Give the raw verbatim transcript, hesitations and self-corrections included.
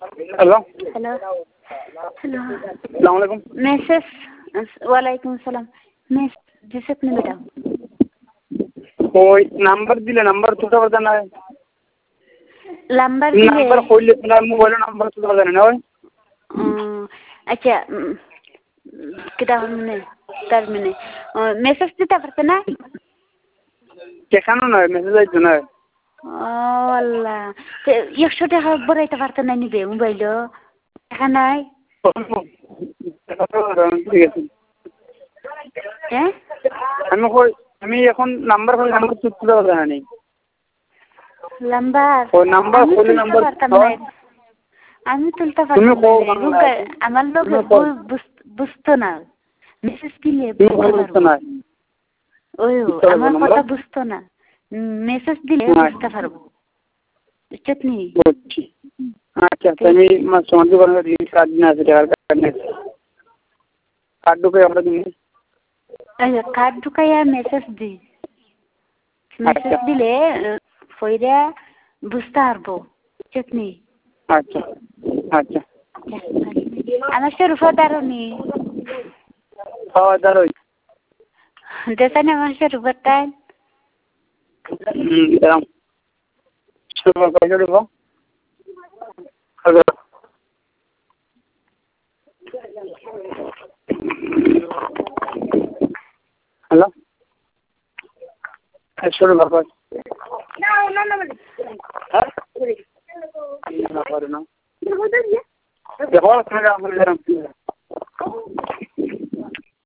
hello hello hello আসসালামু আলাইকুম message वालेकुम सलाम मैं जिसे अपने बेटा ওই নাম্বার দিলে নাম্বার তুলতে পারতেন না नंबर दिले নাম্বার কইলে তোমার মোবাইলের নাম্বার তুলতে পারতেন না ওই अच्छा कितना हमने कर मैंने मैसेज দিতে পারতে না কেখানো নয় মেসেজ আইতো না আল্লাহ একশো টাকা বড়াইতে পারতে না নিবে মোবাইলও টাকা নাই ঠিক আছে হ্যাঁ আমি কই আমি এখন নাম্বার কই নাম্বার তুলতে পারতেন না নাম্বার ও নাম্বার কইলে নাম্বার আমি তুলতে পারতাম না আমার লোক বুঝতো না মেসেজ দিলে বুঝতো না ওই আমার কথা বুঝতো না মেসেজ দিলে বুঝতে পারবো চটনি আচ্ছা আমি সমাজে কোনো দিন কাজ না আছে টাকার কাজ নেই কার্ড ঢুকে আমরা দিন কার্ড ঢুকাইয়া মেসেজ দি মেসেজ দিলে ফইরা বুঝতে পারবো চটনি আচ্ছা আচ্ছা আমার শরুফা দারুনি খাওয়া দারুই দেখানে আমার শরুফার টাইম হুম দাম শরুফা কয়টা দেবো হ্যালো হ্যালো শরুফা কয় না না না হ্যাঁ না পারে না দেখো আপনারা আপনারা